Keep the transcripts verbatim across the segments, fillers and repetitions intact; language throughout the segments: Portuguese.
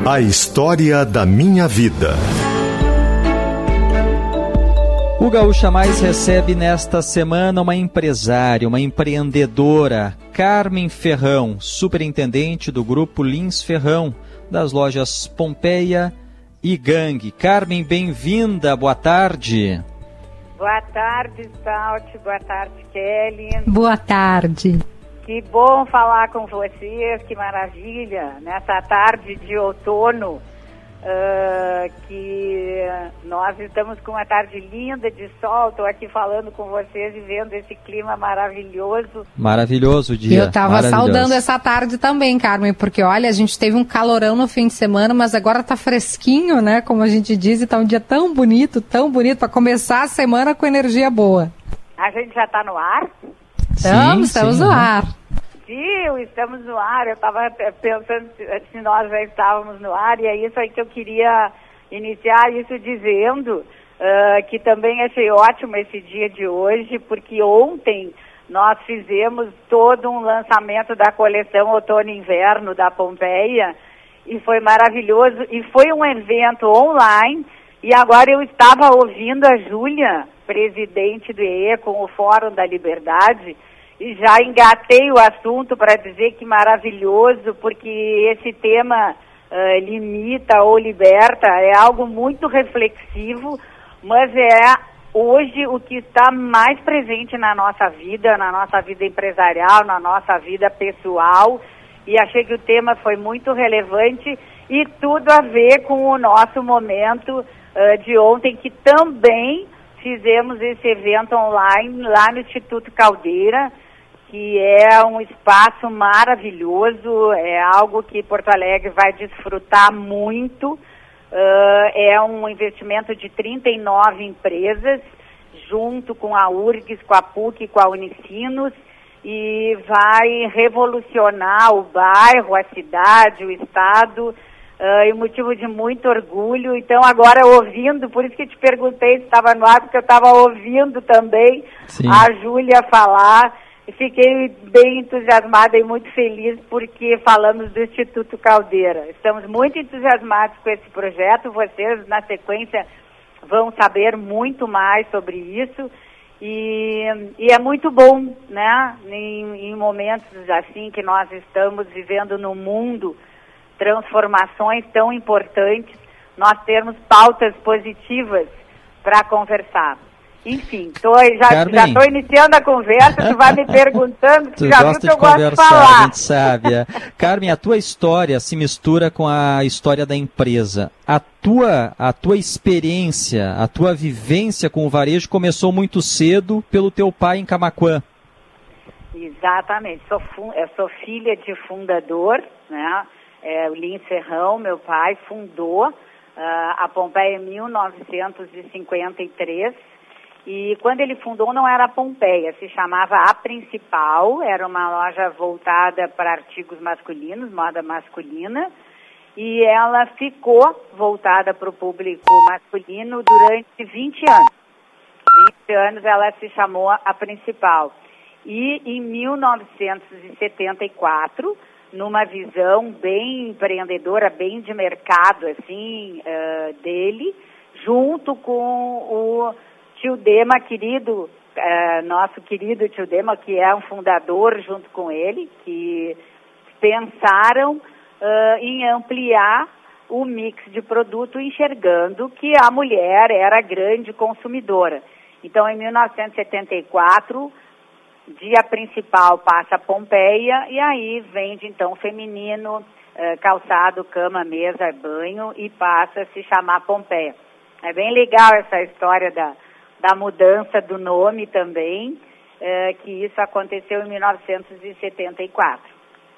A história da minha vida. O Gaúcha Mais recebe nesta semana uma empresária, uma empreendedora, Carmen Ferrão, superintendente do grupo Lins Ferrão, das lojas Pompeia e Gangue. Carmen, bem-vinda, boa tarde. Boa tarde, Salt, boa tarde, Kelly. Boa tarde. Que bom falar com vocês, que maravilha, nessa tarde de outono. Uh, que nós estamos com uma tarde linda de sol. Estou aqui falando com vocês e vendo esse clima maravilhoso. Maravilhoso o dia. Eu estava saudando essa tarde também, Carmen, porque olha, a gente teve um calorão no fim de semana, mas agora tá fresquinho, né, como a gente diz, e tá um dia tão bonito, tão bonito, para começar a semana com energia boa. A gente já está no ar? Estamos, sim, estamos sim, no né? ar. Sim, estamos no ar. Eu estava pensando se nós já estávamos no ar, e é isso aí que eu queria iniciar isso dizendo uh, que também achei ótimo esse dia de hoje, porque ontem nós fizemos todo um lançamento da coleção Outono e Inverno da Pompeia, e foi maravilhoso, e foi um evento online, e agora eu estava ouvindo a Júlia, presidente do E E, com o Fórum da Liberdade, e já engatei o assunto para dizer que maravilhoso, porque esse tema uh, limita ou liberta é algo muito reflexivo, mas é hoje o que está mais presente na nossa vida, na nossa vida empresarial, na nossa vida pessoal, e achei que o tema foi muito relevante e tudo a ver com o nosso momento uh, de ontem, que também fizemos esse evento online lá no Instituto Caldeira, que é um espaço maravilhoso, é algo que Porto Alegre vai desfrutar muito. Uh, é um investimento de trinta e nove empresas, junto com a U R G S, com a P U C, com a Unicinos, e vai revolucionar o bairro, a cidade, o estado, uh, e motivo de muito orgulho. Então, agora ouvindo, por isso que te perguntei se estava no ar, porque eu estava ouvindo também Sim. a Júlia falar. Fiquei bem entusiasmada e muito feliz porque falamos do Instituto Caldeira. Estamos muito entusiasmados com esse projeto. Vocês, na sequência, vão saber muito mais sobre isso. E, e é muito bom, né, em, em momentos assim que nós estamos vivendo no mundo, transformações tão importantes, nós termos pautas positivas para conversar. Enfim, tô, já estou iniciando a conversa, tu vai me perguntando, tu já viu que eu gosto de falar. A gente sabe. É. Carmen, a tua história se mistura com a história da empresa. A tua, a tua experiência, a tua vivência com o varejo começou muito cedo pelo teu pai em Camaquã. Exatamente, sou, fun- eu sou filha de fundador, né? É, o Lins Ferrão, meu pai, fundou uh, a Pompeia em mil novecentos e cinquenta e três. E quando ele fundou não era a Pompeia, se chamava A Principal, era uma loja voltada para artigos masculinos, moda masculina, e ela ficou voltada para o público masculino durante vinte anos. vinte anos ela se chamou A Principal. E em mil novecentos e setenta e quatro, numa visão bem empreendedora, bem de mercado, assim, uh, dele, junto com o tio Dema, querido, uh, nosso querido tio Dema, que é um fundador junto com ele, que pensaram uh, em ampliar o mix de produto, enxergando que a mulher era a grande consumidora. Então, em mil novecentos e setenta e quatro, dia principal passa a Pompeia, e aí vende então feminino, uh, calçado, cama, mesa, banho, e passa a se chamar Pompeia. É bem legal essa história da da mudança do nome também, eh, que isso aconteceu em mil novecentos e setenta e quatro.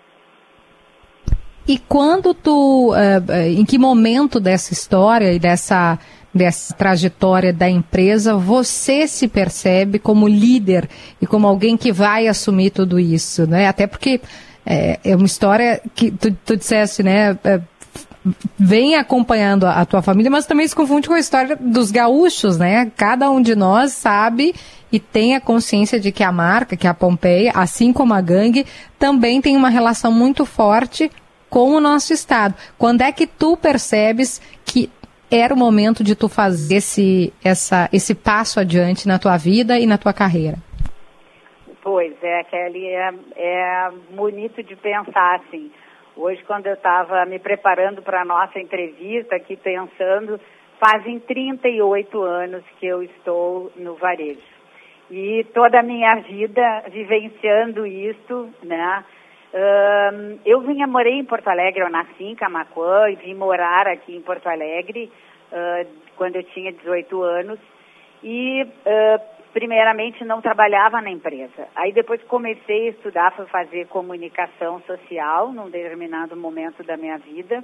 E quando tu, uh, em que momento dessa história e dessa, dessa trajetória da empresa, você se percebe como líder e como alguém que vai assumir tudo isso, né? Até porque é, é uma história que tu, tu disseste, né? É, vem acompanhando a, a tua família, mas também se confunde com a história dos gaúchos, né? Cada um de nós sabe e tem a consciência de que a marca, que a Pompeia, assim como a Gangue, também tem uma relação muito forte com o nosso estado. Quando é que tu percebes que era o momento de tu fazer esse, essa, esse passo adiante na tua vida e na tua carreira? Pois é, Kelly, é, é bonito de pensar assim. Hoje, quando eu estava me preparando para a nossa entrevista, aqui pensando, fazem trinta e oito anos que eu estou no varejo. E toda a minha vida vivenciando isso, né? Um, eu vinha, morei em Porto Alegre, eu nasci em Camaquã e vim morar aqui em Porto Alegre uh, quando eu tinha dezoito anos. E, uh, primeiramente, não trabalhava na empresa. Aí depois comecei a estudar para fazer comunicação social num determinado momento da minha vida.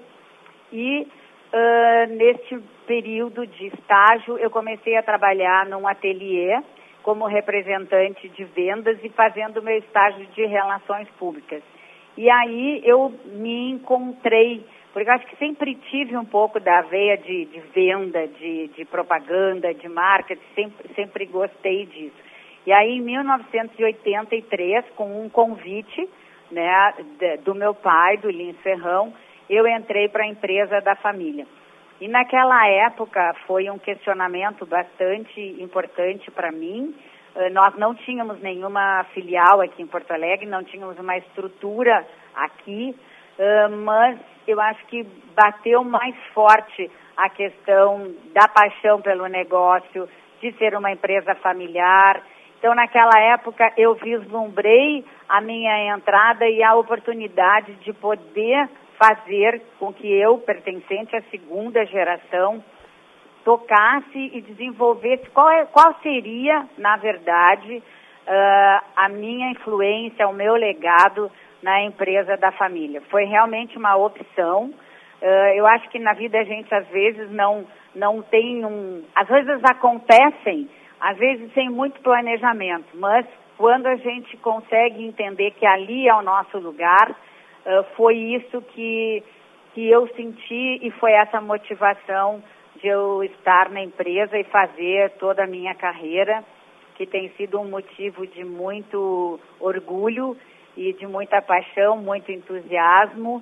E uh, neste período de estágio eu comecei a trabalhar num ateliê como representante de vendas e fazendo meu estágio de relações públicas. E aí eu me encontrei, porque eu acho que sempre tive um pouco da veia de, de venda, de, de propaganda, de marketing, sempre, sempre gostei disso. E aí em mil novecentos e oitenta e três, com um convite, né, do meu pai, do Lins Ferrão, eu entrei para a empresa da família. E naquela época foi um questionamento bastante importante para mim. Uh, nós não tínhamos nenhuma filial aqui em Porto Alegre, não tínhamos uma estrutura aqui, uh, mas eu acho que bateu mais forte a questão da paixão pelo negócio, de ser uma empresa familiar. Então, naquela época, eu vislumbrei a minha entrada e a oportunidade de poder fazer com que eu, pertencente à segunda geração, tocasse e desenvolvesse qual, é, qual seria, na verdade, uh, a minha influência, o meu legado na empresa da família. Foi realmente uma opção. Uh, eu acho que na vida a gente, às vezes, não, não tem um... Às vezes acontecem, às vezes sem muito planejamento, mas quando a gente consegue entender que ali é o nosso lugar, Uh, foi isso que, que eu senti e foi essa motivação de eu estar na empresa e fazer toda a minha carreira, que tem sido um motivo de muito orgulho e de muita paixão, muito entusiasmo.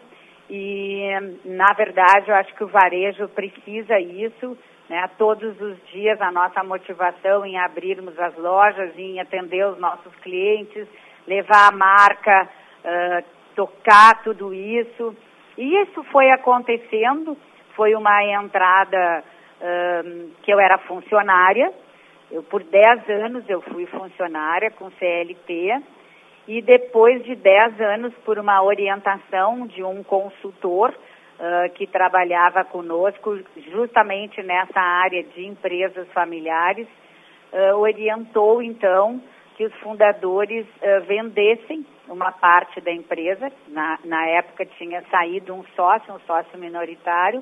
E, na verdade, eu acho que o varejo precisa isso, né? Todos os dias a nossa motivação em abrirmos as lojas, em atender os nossos clientes, levar a marca, uh, tocar tudo isso. E isso foi acontecendo, foi uma entrada um, que eu era funcionária, eu por dez anos eu fui funcionária com C L T, e depois de dez anos, por uma orientação de um consultor uh, que trabalhava conosco justamente nessa área de empresas familiares, uh, orientou então que os fundadores uh, vendessem uma parte da empresa. Na, na época tinha saído um sócio, um sócio minoritário,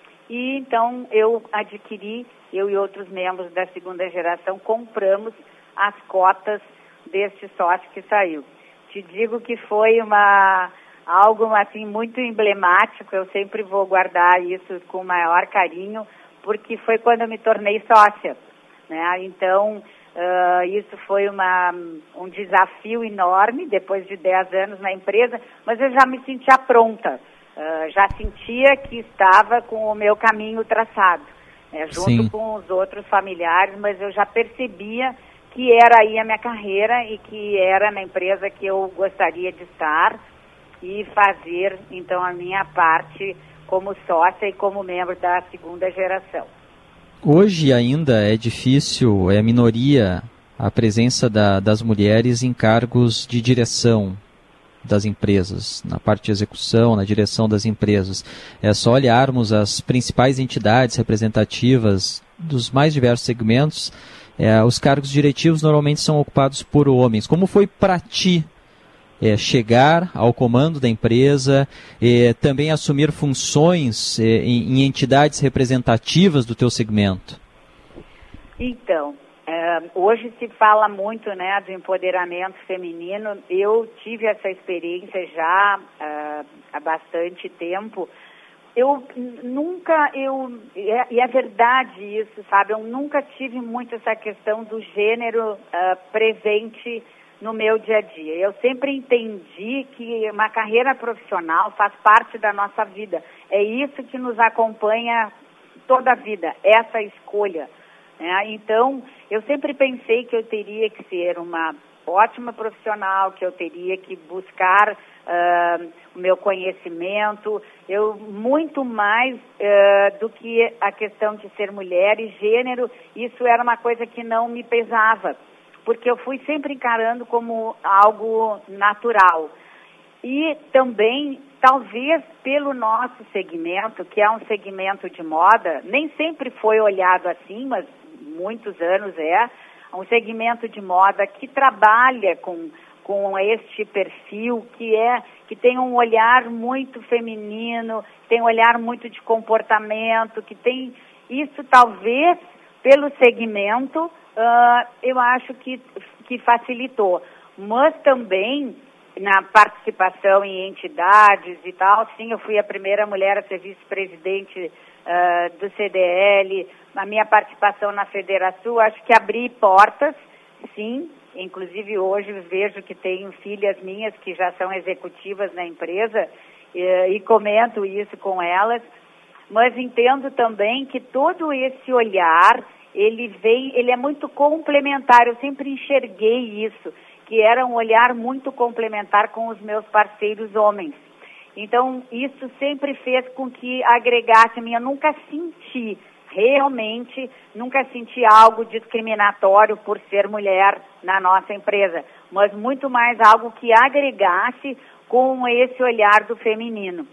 e então eu adquiri, eu e outros membros da segunda geração, compramos as cotas deste sócio que saiu. Te digo que foi uma, algo assim muito emblemático, eu sempre vou guardar isso com o maior carinho, porque foi quando eu me tornei sócia, né? Então, Uh, isso foi uma, um desafio enorme, depois de dez anos na empresa, mas eu já me sentia pronta, uh, já sentia que estava com o meu caminho traçado, né, junto Sim. com os outros familiares, mas eu já percebia que era aí a minha carreira e que era na empresa que eu gostaria de estar e fazer, então, a minha parte como sócia e como membro da segunda geração. Hoje ainda é difícil, é minoria a presença da, das mulheres em cargos de direção das empresas, na parte de execução, na direção das empresas. É só olharmos as principais entidades representativas dos mais diversos segmentos, é, os cargos diretivos normalmente são ocupados por homens. Como foi para ti É, chegar ao comando da empresa, é, também assumir funções é, em, em entidades representativas do teu segmento? Então, é, hoje se fala muito, né, do empoderamento feminino. Eu tive essa experiência já é, há bastante tempo. Eu nunca, eu, e é verdade isso, sabe, eu nunca tive muito essa questão do gênero uh, presente no meu dia a dia. Eu sempre entendi que uma carreira profissional faz parte da nossa vida. É isso que nos acompanha toda a vida, essa escolha. Né? Então, eu sempre pensei que eu teria que ser uma ótima profissional, que eu teria que buscar uh, o meu conhecimento, eu muito mais uh, do que a questão de ser mulher e gênero, isso era uma coisa que não me pesava, porque eu fui sempre encarando como algo natural. E também, talvez pelo nosso segmento, que é um segmento de moda, nem sempre foi olhado assim, mas muitos anos é, um segmento de moda que trabalha com, com este perfil, que, é, que tem um olhar muito feminino, tem um olhar muito de comportamento, que tem isso talvez pelo segmento, uh, eu acho que, que facilitou. Mas também na participação em entidades e tal, sim, eu fui a primeira mulher a ser vice-presidente uh, do C D L, a minha participação na Federação, acho que abri portas, sim, inclusive hoje vejo que tenho filhas minhas que já são executivas na empresa e, e comento isso com elas, mas entendo também que todo esse olhar, ele vem, ele é muito complementar, eu sempre enxerguei isso, que era um olhar muito complementar com os meus parceiros homens. Então, isso sempre fez com que agregasse a minha, eu nunca senti, realmente, nunca senti algo discriminatório por ser mulher na nossa empresa, mas muito mais algo que agregasse com esse olhar do feminino.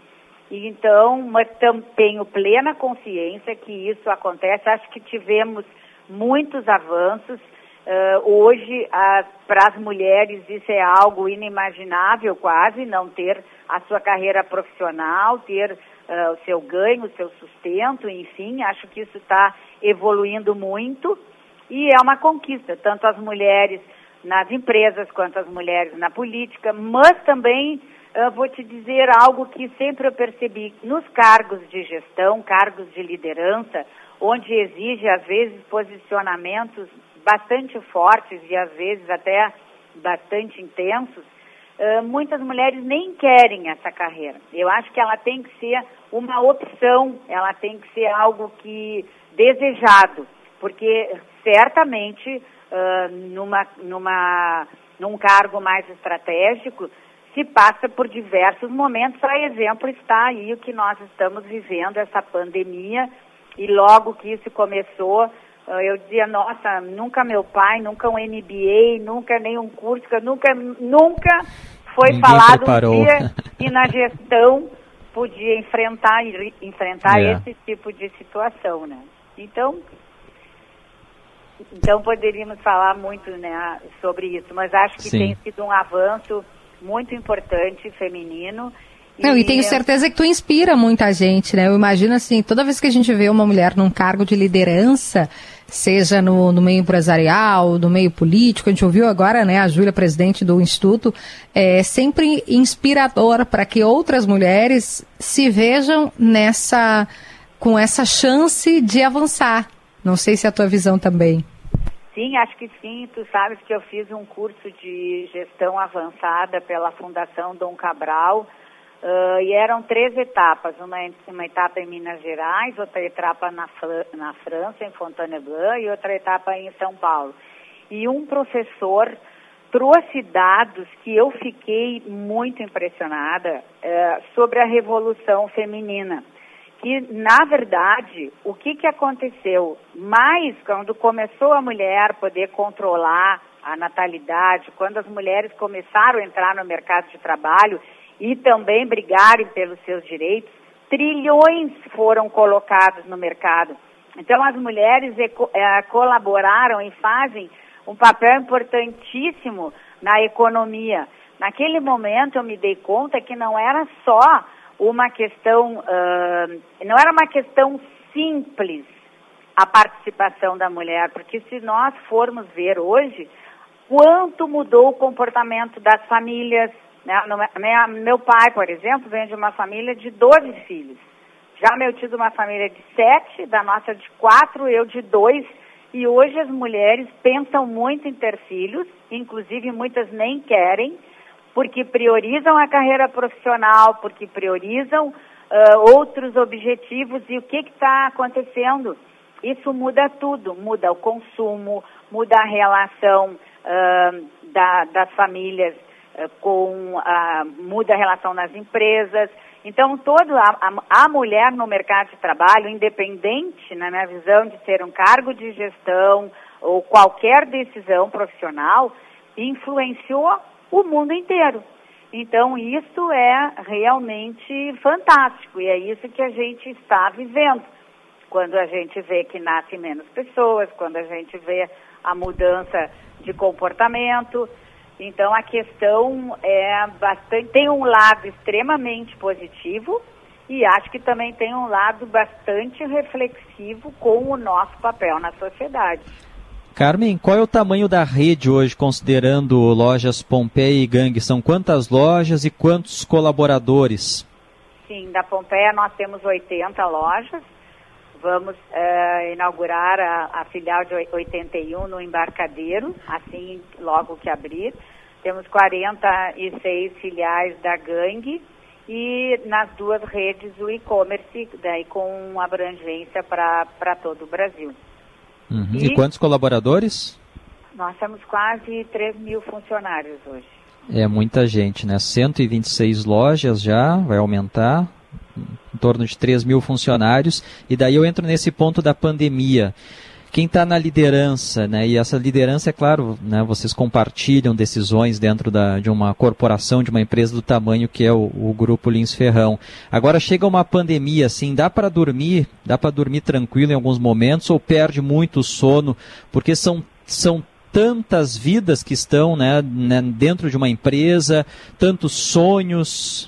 Então, mas tenho plena consciência que isso acontece, acho que tivemos muitos avanços. Uh, hoje, uh, para as mulheres, isso é algo inimaginável quase, não ter a sua carreira profissional, ter uh, o seu ganho, o seu sustento, enfim, acho que isso está evoluindo muito e é uma conquista, tanto as mulheres nas empresas quanto as mulheres na política, mas também uh, vou te dizer algo que sempre eu percebi, nos cargos de gestão, cargos de liderança, onde exige, às vezes, posicionamentos bastante fortes e às vezes até bastante intensos, uh, muitas mulheres nem querem essa carreira. Eu acho que ela tem que ser uma opção, ela tem que ser algo que desejado, porque certamente uh, numa, numa, num cargo mais estratégico se passa por diversos momentos. A exemplo está aí o que nós estamos vivendo, essa pandemia, e logo que isso começou, eu dizia, nossa, nunca meu pai, nunca um M B A, nunca nenhum curso, nunca, nunca foi Ninguém falado preparou. um dia que na gestão podia enfrentar, enfrentar é. esse tipo de situação, né? Então, então poderíamos falar muito, né, sobre isso, mas acho que Sim. tem sido um avanço muito importante, feminino. Não, e tenho certeza que tu inspira muita gente, né? Eu imagino assim, toda vez que a gente vê uma mulher num cargo de liderança, seja no, no meio empresarial, no meio político, a gente ouviu agora, né, a Júlia, presidente do Instituto, é sempre inspirador para que outras mulheres se vejam nessa, com essa chance de avançar. Não sei se é a tua visão também. Sim, acho que sim. Tu sabes que eu fiz um curso de gestão avançada pela Fundação Dom Cabral, Uh, e eram três etapas, uma, uma etapa em Minas Gerais, outra etapa na, na França, em Fontainebleau, e outra etapa em São Paulo. E um professor trouxe dados que eu fiquei muito impressionada uh, sobre a revolução feminina. Que, na verdade, o que, que aconteceu? Mais quando começou a mulher poder controlar a natalidade, quando as mulheres começaram a entrar no mercado de trabalho, e também brigarem pelos seus direitos, trilhões foram colocados no mercado. Então, as mulheres eco, é, colaboraram e fazem um papel importantíssimo na economia. Naquele momento, eu me dei conta que não era só uma questão, uh, não era uma questão simples a participação da mulher, porque se nós formos ver hoje, quanto mudou o comportamento das famílias. Né? Meu pai, por exemplo, vem de uma família de doze filhos. Já meu tio de uma família de sete, da nossa de quatro, eu de dois. E hoje as mulheres pensam muito em ter filhos, inclusive muitas nem querem, porque priorizam a carreira profissional, porque priorizam uh, outros objetivos. E o que está acontecendo? Isso muda tudo, muda o consumo, muda a relação uh, da, das famílias uh, com, uh, muda a relação nas empresas. Então, toda a, a, a mulher no mercado de trabalho, independente, na minha visão, de ter um cargo de gestão ou qualquer decisão profissional, influenciou o mundo inteiro. Então, isso é realmente fantástico e é isso que a gente está vivendo. Quando a gente vê que nascem menos pessoas, quando a gente vê a mudança de comportamento. Então, a questão é bastante, tem um lado extremamente positivo e acho que também tem um lado bastante reflexivo com o nosso papel na sociedade. Carmen, qual é o tamanho da rede hoje, considerando lojas Pompeia e Gang? São quantas lojas e quantos colaboradores? Sim, da Pompeia nós temos oitenta lojas. Vamos uh, inaugurar a, a filial de oitenta e um no Embarcadero, assim logo que abrir. Temos quarenta e seis filiais da Gang e nas duas redes o e-commerce, daí com abrangência para todo o Brasil. Uhum. E, e quantos colaboradores? Nós temos quase três mil funcionários hoje. É muita gente, né? cento e vinte e seis lojas já, vai aumentar, em torno de três mil funcionários. E daí eu entro nesse ponto da pandemia. Quem está na liderança, né? E essa liderança, é claro, né? Vocês compartilham decisões dentro da, de uma corporação, de uma empresa do tamanho que é o, o Grupo Lins Ferrão. Agora chega uma pandemia, assim, dá para dormir, dá para dormir tranquilo em alguns momentos ou perde muito o sono? Porque são, são tantas vidas que estão, né, né, dentro de uma empresa, tantos sonhos.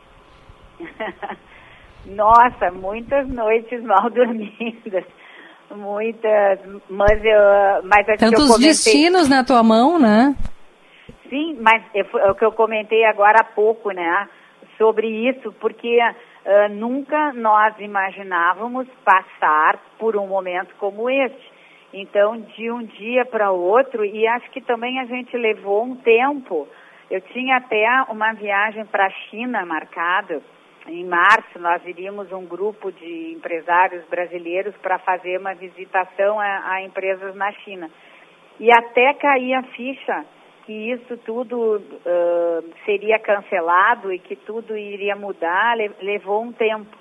Nossa, muitas noites mal dormidas. Muitas, mas eu... Mas é tantos que eu comentei... destinos na tua mão, né? Sim, mas é o que eu comentei agora há pouco, né? Sobre isso, porque uh, nunca nós imaginávamos passar por um momento como este. Então, de um dia para o outro, e acho que também a gente levou um tempo. Eu tinha até uma viagem para a China marcada. Em março, nós iríamos um grupo de empresários brasileiros para fazer uma visitação a, a empresas na China. E até cair a ficha que isso tudo uh, seria cancelado e que tudo iria mudar, le- levou um tempo.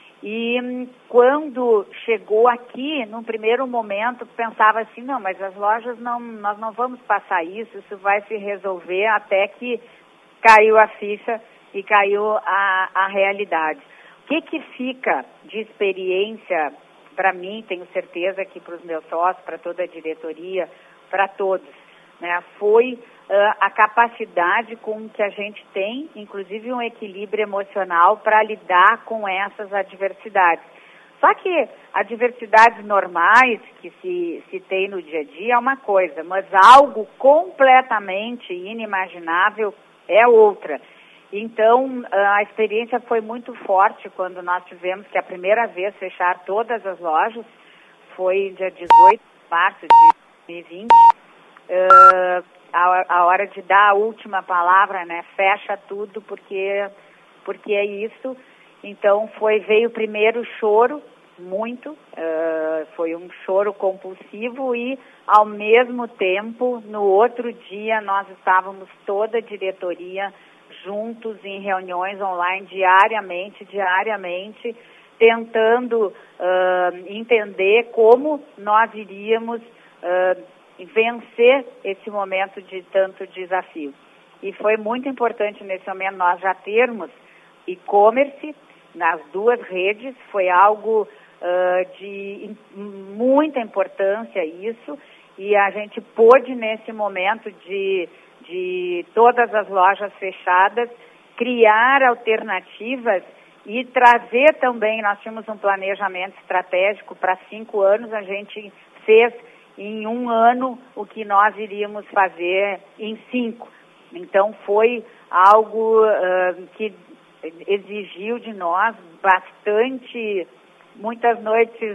E hum, quando chegou aqui, num primeiro momento, pensava assim, não, mas as lojas, não, nós não vamos passar isso, isso vai se resolver, até que caiu a ficha e caiu a, a realidade. O que que fica de experiência para mim, tenho certeza que para os meus sócios, para toda a diretoria, para todos, né, foi uh, a capacidade com que a gente tem, inclusive um equilíbrio emocional para lidar com essas adversidades. Só que adversidades normais que se, se tem no dia a dia é uma coisa, mas algo completamente inimaginável é outra. Então, a experiência foi muito forte quando nós tivemos que a primeira vez fechar todas as lojas, foi dia dezoito de março de dois mil e vinte, uh, a, a hora de dar a última palavra, né, fecha tudo porque, porque é isso. Então, foi, veio primeiro o choro, muito, uh, foi um choro compulsivo e, ao mesmo tempo, no outro dia, nós estávamos toda a diretoria juntos em reuniões online diariamente, diariamente, tentando uh, entender como nós iríamos uh, vencer esse momento de tanto desafio. E foi muito importante nesse momento nós já termos e-commerce nas duas redes, foi algo uh, de muita importância isso, e a gente pôde nesse momento de de todas as lojas fechadas, criar alternativas e trazer também, nós tínhamos um planejamento estratégico para cinco anos, a gente fez em um ano o que nós iríamos fazer em cinco. Então foi algo uh, que exigiu de nós bastante, muitas noites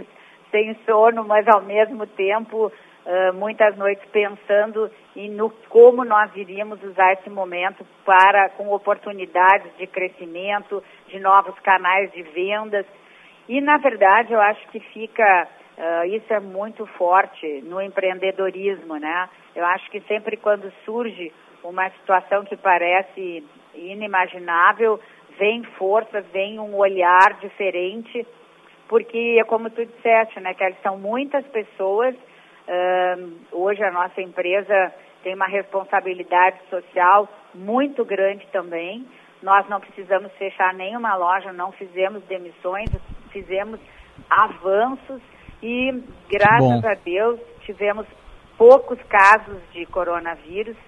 sem sono, mas ao mesmo tempo uh, muitas noites pensando em no, como nós iríamos usar esse momento para, com oportunidades de crescimento, de novos canais de vendas. E, na verdade, eu acho que fica, uh, isso é muito forte no empreendedorismo, né? Eu acho que sempre quando surge uma situação que parece inimaginável, vem força, vem um olhar diferente, porque, como tu disseste, né, que são muitas pessoas. Uh, hoje a nossa empresa tem uma responsabilidade social muito grande também. Nós não precisamos fechar nenhuma loja, não fizemos demissões, fizemos avanços e, graças Bom. a Deus, tivemos poucos casos de coronavírus.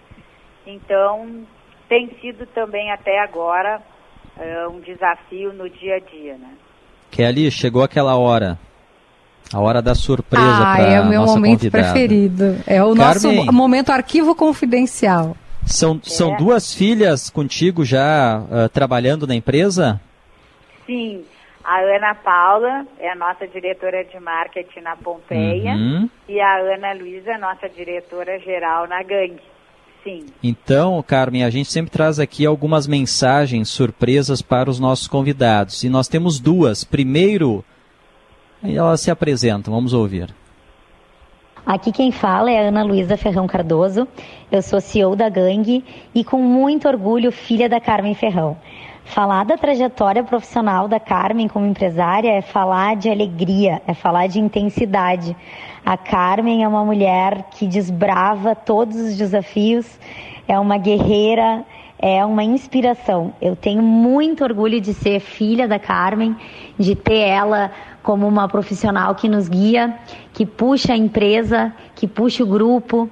Então, tem sido também até agora uh, um desafio no dia a dia, né? Kelly, chegou aquela hora, a hora da surpresa ah, para é o meu nossa momento convidada. preferido. É o Carmen, nosso momento arquivo confidencial. São, É. são duas filhas contigo já uh, trabalhando na empresa? Sim, a Ana Paula é a nossa diretora de marketing na Pompeia Uhum. e a Ana Luísa é nossa diretora geral na Gangue. Sim. Então, Carmen, a gente sempre traz aqui algumas mensagens surpresas para os nossos convidados. E nós temos duas. Primeiro, elas se apresentam. Vamos ouvir. Aqui quem fala é a Ana Luísa Ferrão Cardoso. Eu sou C E O da Gangue e com muito orgulho filha da Carmen Ferrão. Falar da trajetória profissional da Carmen como empresária é falar de alegria, é falar de intensidade. A Carmen é uma mulher que desbrava todos os desafios, é uma guerreira, é uma inspiração. Eu tenho muito orgulho de ser filha da Carmen, de ter ela como uma profissional que nos guia, que puxa a empresa, que puxa o grupo.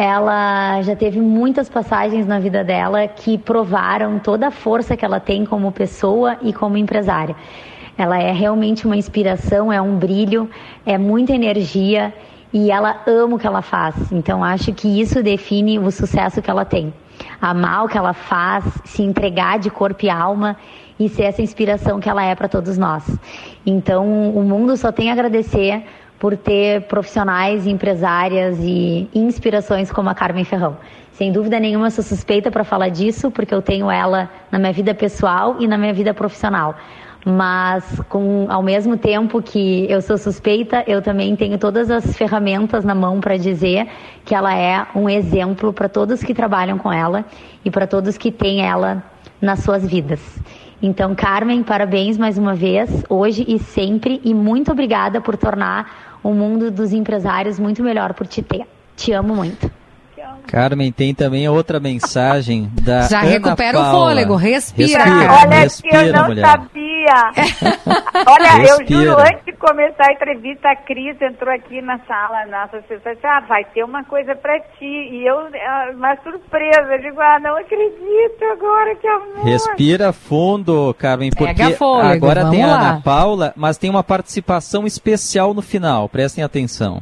Ela já teve muitas passagens na vida dela que provaram toda a força que ela tem como pessoa e como empresária. Ela é realmente uma inspiração, é um brilho, é muita energia e ela ama o que ela faz. Então acho que isso define o sucesso que ela tem. Amar o que ela faz, se entregar de corpo e alma e ser essa inspiração que ela é para todos nós. Então o mundo só tem a agradecer por ter profissionais, empresárias e inspirações como a Carmen Ferrão. Sem dúvida nenhuma, eu sou suspeita para falar disso, porque eu tenho ela na minha vida pessoal e na minha vida profissional. Mas, com, ao mesmo tempo que eu sou suspeita, eu também tenho todas as ferramentas na mão para dizer que ela é um exemplo para todos que trabalham com ela e para todos que têm ela nas suas vidas. Então, Carmen, parabéns mais uma vez, hoje e sempre, e muito obrigada por tornar o mundo dos empresários muito melhor por te ter. Te amo muito. Carmen, tem também outra mensagem da Já Ana recupera Paula. o fôlego, respira. Respira, Olha, respira, que eu não mulher. sabia. Olha, Respira. eu juro, antes de começar a entrevista, a Cris entrou aqui na sala, nossa assessora, disse, ah, vai ter uma coisa pra ti. E eu, uma surpresa, eu digo, ah, não acredito agora, que amor. Respira fundo, Carmen, porque Pega fôlego, agora vamos tem a lá. Ana Paula, mas tem uma participação especial no final, prestem atenção.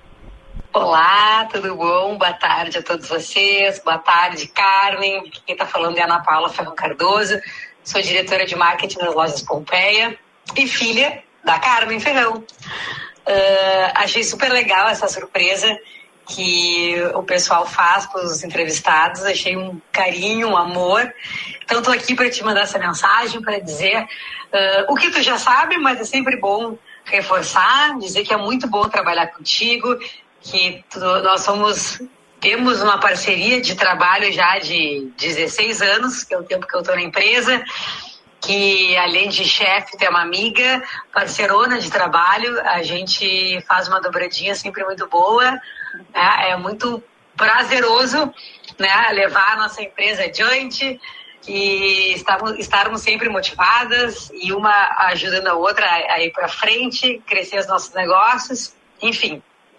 Olá, tudo bom? Boa tarde a todos vocês. Boa tarde, Carmen. Quem está falando é a Ana Paula Ferrão Cardoso. Sou diretora de marketing das lojas Pompeia e filha da Carmen Ferrão. Uh, achei super legal essa surpresa que o pessoal faz para os entrevistados. Achei um carinho, um amor. Então, estou aqui para te mandar essa mensagem, para dizer uh, o que tu já sabe, mas é sempre bom reforçar, dizer que é muito bom trabalhar contigo, que tu, nós somos, temos uma parceria de trabalho já de dezesseis anos, que é o tempo que eu estou na empresa, que além de chefe, tu é uma amiga, parceirona de trabalho, a gente faz uma dobradinha sempre muito boa, né? É muito prazeroso, né, levar a nossa empresa adiante e estarmos, estarmos sempre motivadas e uma ajudando a outra a ir para frente, crescer os nossos negócios, enfim.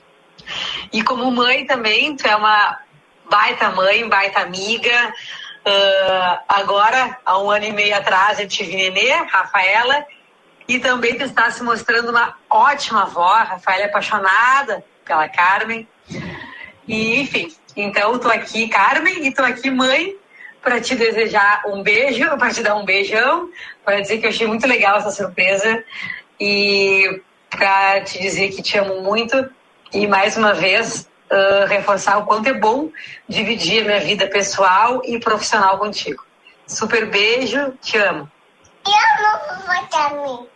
E como mãe também, tu é uma baita mãe, baita amiga. Uh, agora, há um ano e meio atrás, eu tive nenê, Rafaela, e também tu está se mostrando uma ótima avó. A Rafaela é apaixonada pela Carmen. E, enfim, então estou aqui, Carmen, e estou aqui, mãe, para te desejar um beijo, para te dar um beijão, para dizer que eu achei muito legal essa surpresa. E para te dizer que te amo muito e, mais uma vez, uh, reforçar o quanto é bom dividir a minha vida pessoal e profissional contigo. Super beijo, te amo. Eu amo vovó também.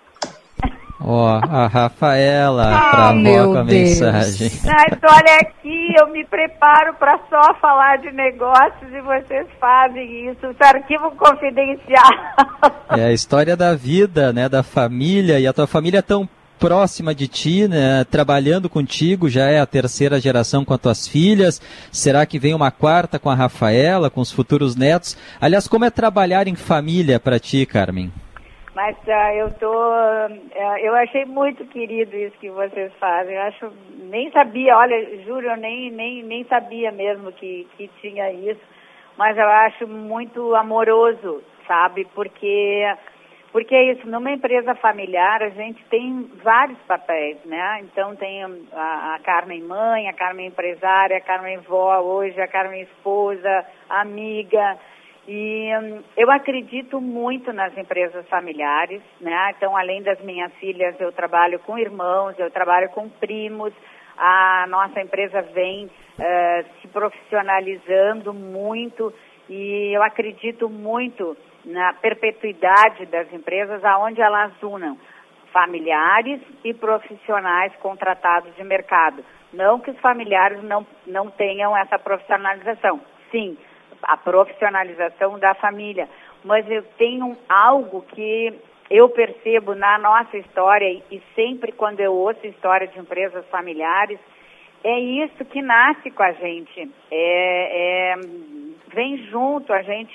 Ó, oh, a Rafaela oh, pra avó com a Deus. mensagem. Mas olha aqui, eu me preparo para só falar de negócios e vocês fazem isso, esse arquivo confidencial. É a história da vida, né, da família, e a tua família é tão próxima de ti, né, trabalhando contigo, já é a terceira geração com as tuas filhas. Será que vem uma quarta com a Rafaela, com os futuros netos? Aliás, como é trabalhar em família para ti, Carmen? Mas uh, eu tô, uh, eu achei muito querido isso que vocês fazem. Eu acho, nem sabia, olha, juro, eu nem, nem, nem sabia mesmo que, que tinha isso. Mas eu acho muito amoroso, sabe? Porque, porque é isso, numa empresa familiar a gente tem vários papéis, né? Então tem a, a Carmen mãe, a Carmen empresária, a Carmen vó hoje, a Carmen esposa, amiga. E hum, eu acredito muito nas empresas familiares, né? Então, além das minhas filhas, eu trabalho com irmãos, eu trabalho com primos. A nossa empresa vem uh, se profissionalizando muito e eu acredito muito na perpetuidade das empresas, aonde elas unam familiares e profissionais contratados de mercado. Não que os familiares não, não tenham essa profissionalização. Sim, a profissionalização da família, mas eu tenho algo que eu percebo na nossa história e sempre quando eu ouço história de empresas familiares, é isso que nasce com a gente, é, é, vem junto, a gente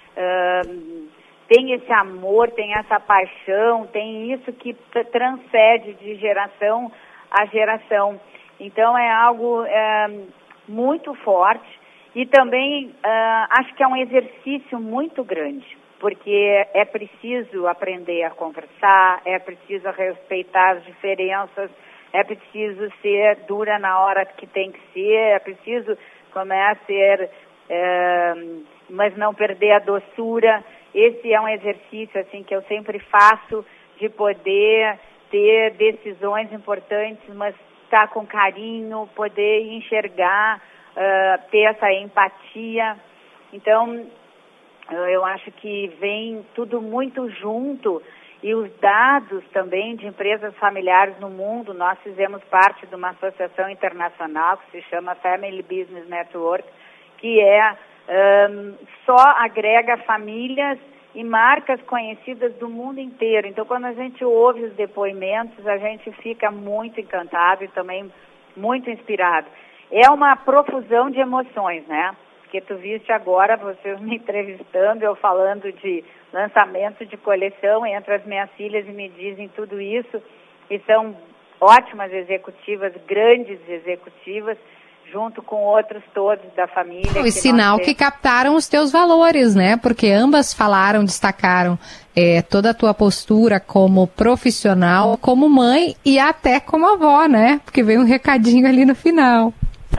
uh, tem esse amor, tem essa paixão, tem isso que transcende de geração a geração, então é algo é, muito forte. E também uh, acho que é um exercício muito grande, porque é preciso aprender a conversar, é preciso respeitar as diferenças, é preciso ser dura na hora que tem que ser, é preciso começar a ser, uh, mas não perder a doçura. Esse é um exercício assim que eu sempre faço, de poder ter decisões importantes, mas estar com carinho, poder enxergar, Uh, ter essa empatia. Então, uh, eu acho que vem tudo muito junto e os dados também de empresas familiares no mundo, nós fizemos parte de uma associação internacional que se chama Family Business Network, que é um, só agrega famílias e marcas conhecidas do mundo inteiro. Então, quando a gente ouve os depoimentos, a gente fica muito encantado e também muito inspirado. É uma profusão de emoções, né? Porque tu viste agora, vocês me entrevistando, eu falando de lançamento de coleção entre as minhas filhas e me dizem tudo isso. E são ótimas executivas, grandes executivas, junto com outros todos da família. O sinal que captaram os teus valores, né? Porque ambas falaram, destacaram é, toda a tua postura como profissional, como mãe e até como avó, né? Porque veio um recadinho ali no final.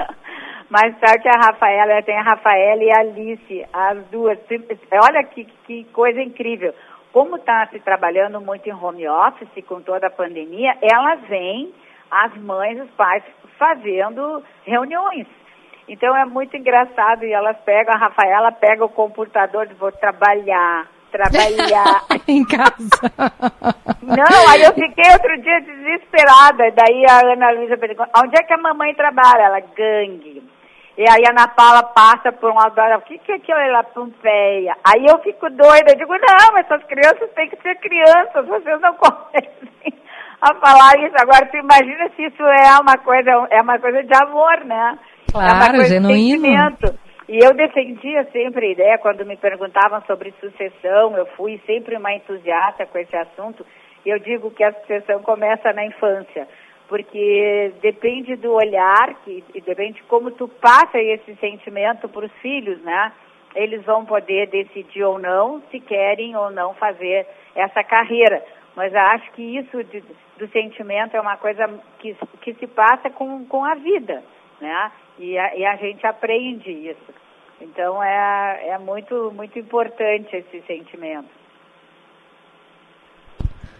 Mas sabe que a Rafaela, tem a Rafaela e a Alice, as duas. Olha que, que coisa incrível. Como está se trabalhando muito em home office com toda a pandemia, elas vêm, as mães, os pais, fazendo reuniões. Então é muito engraçado e elas pegam, a Rafaela pega o computador e vou trabalhar, trabalhar. Em casa. Não, aí eu fiquei outro dia desesperada. Daí a Ana Luísa perguntou, onde é que a mamãe trabalha? Ela, gangue. E aí a Ana Paula passa por um lado, o que que é aquilo lá, Pompeia? Aí eu fico doida, eu digo, não, essas crianças têm que ser crianças, vocês não comecem a falar isso. Agora, tu imagina se isso é uma coisa, é uma coisa de amor, né? Claro, é uma coisa genuíno. De sentimento. E eu defendia sempre a ideia, quando me perguntavam sobre sucessão, eu fui sempre uma entusiasta com esse assunto, e eu digo que a sucessão começa na infância, porque depende do olhar, que, e depende de como tu passa esse sentimento para os filhos, né? Eles vão poder decidir ou não, se querem ou não fazer essa carreira. Mas eu acho que isso de, do sentimento é uma coisa que, que se passa com, com a vida, né? E a, e a gente aprende isso. Então, é, é muito, muito importante esse sentimento.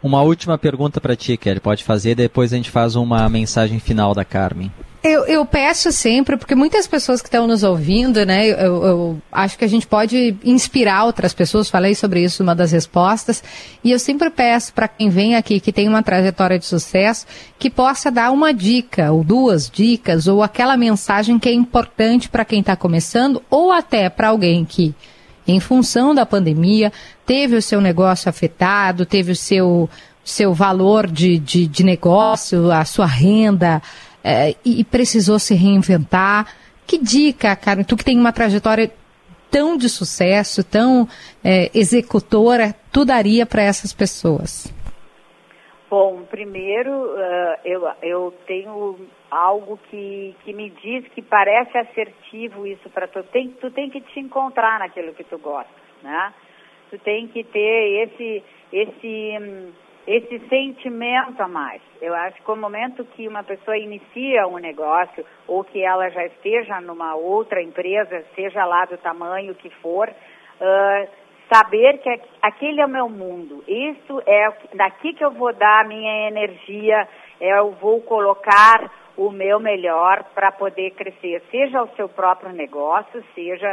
Uma última pergunta para ti, Kelly. Pode fazer, depois a gente faz uma mensagem final da Carmen. Eu, eu peço sempre, porque muitas pessoas que estão nos ouvindo, né, eu, eu acho que a gente pode inspirar outras pessoas, falei sobre isso numa das respostas, e eu sempre peço para quem vem aqui, que tem uma trajetória de sucesso, que possa dar uma dica, ou duas dicas, ou aquela mensagem que é importante para quem está começando, ou até para alguém que, em função da pandemia, teve o seu negócio afetado, teve o seu, seu valor de, de, de negócio, a sua renda, É, e precisou se reinventar. Que dica, Carmen, tu que tem uma trajetória tão de sucesso, tão é, executora, tu daria para essas pessoas? Bom, primeiro, uh, eu, eu tenho algo que, que me diz que parece assertivo isso para tu. Tem, tu tem que te encontrar naquilo que tu gosta, né? Tu tem que ter esse... esse hum, esse sentimento a mais. Eu acho que no momento que uma pessoa inicia um negócio ou que ela já esteja numa outra empresa, seja lá do tamanho que for, uh, saber que aquele é o meu mundo. Isso é daqui que eu vou dar a minha energia, eu vou colocar o meu melhor para poder crescer, seja o seu próprio negócio, seja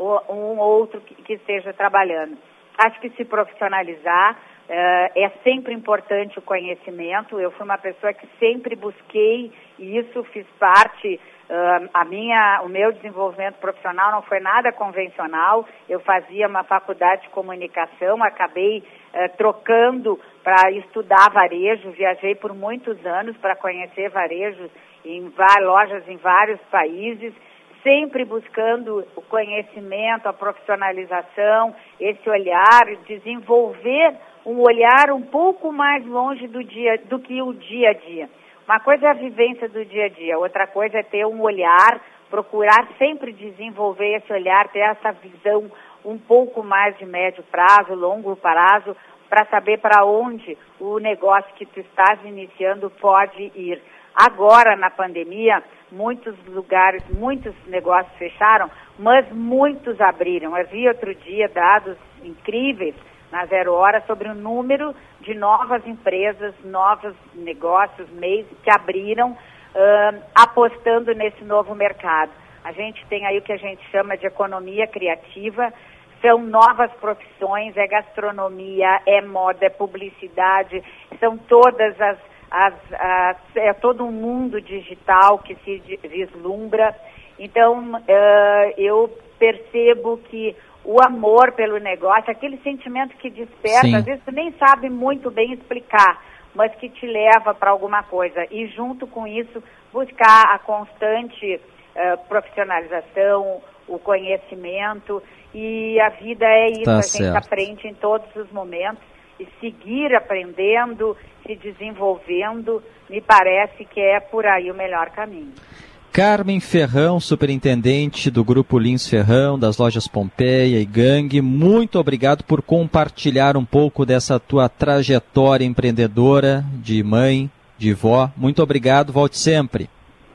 um outro que esteja trabalhando. Acho que se profissionalizar, Uh, é sempre importante o conhecimento. Eu fui uma pessoa que sempre busquei isso, fiz parte, uh, a minha, o meu desenvolvimento profissional não foi nada convencional. Eu fazia uma faculdade de comunicação, acabei uh, trocando para estudar varejo, viajei por muitos anos para conhecer varejo em lojas em vários países, sempre buscando o conhecimento, a profissionalização, esse olhar, desenvolver um olhar um pouco mais longe do, dia, do que o dia a dia. Uma coisa é a vivência do dia a dia, outra coisa é ter um olhar, procurar sempre desenvolver esse olhar, ter essa visão um pouco mais de médio prazo, longo prazo, para saber para onde o negócio que tu estás iniciando pode ir. Agora, na pandemia, muitos lugares, muitos negócios fecharam, mas muitos abriram. Eu vi outro dia dados incríveis na Zero Hora sobre o número de novas empresas, novos negócios, meios que abriram, uh, apostando nesse novo mercado. A gente tem aí o que a gente chama de economia criativa, são novas profissões, é gastronomia, é moda, é publicidade, são todas as As, as, é todo um mundo digital que se vislumbra. Então, uh, eu percebo que o amor pelo negócio, aquele sentimento que desperta, Sim. às vezes tu nem sabe muito bem explicar, mas que te leva para alguma coisa. E junto com isso, buscar a constante uh, profissionalização, o conhecimento, e a vida é isso, tá a certo. gente aprende em todos os momentos. E seguir aprendendo, se desenvolvendo, me parece que é por aí o melhor caminho. Carmen Ferrão, superintendente do Grupo Lins Ferrão, das lojas Pompeia e Gangue, muito obrigado por compartilhar um pouco dessa tua trajetória empreendedora de mãe, de vó. Muito obrigado, volte sempre.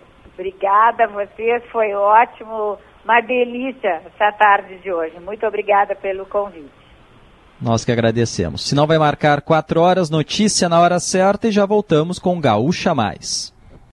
Obrigada a vocês, foi ótimo, uma delícia essa tarde de hoje. Muito obrigada pelo convite. Nós que agradecemos. Sinal vai marcar quatro horas, notícia na hora certa e já voltamos com Gaúcha Mais.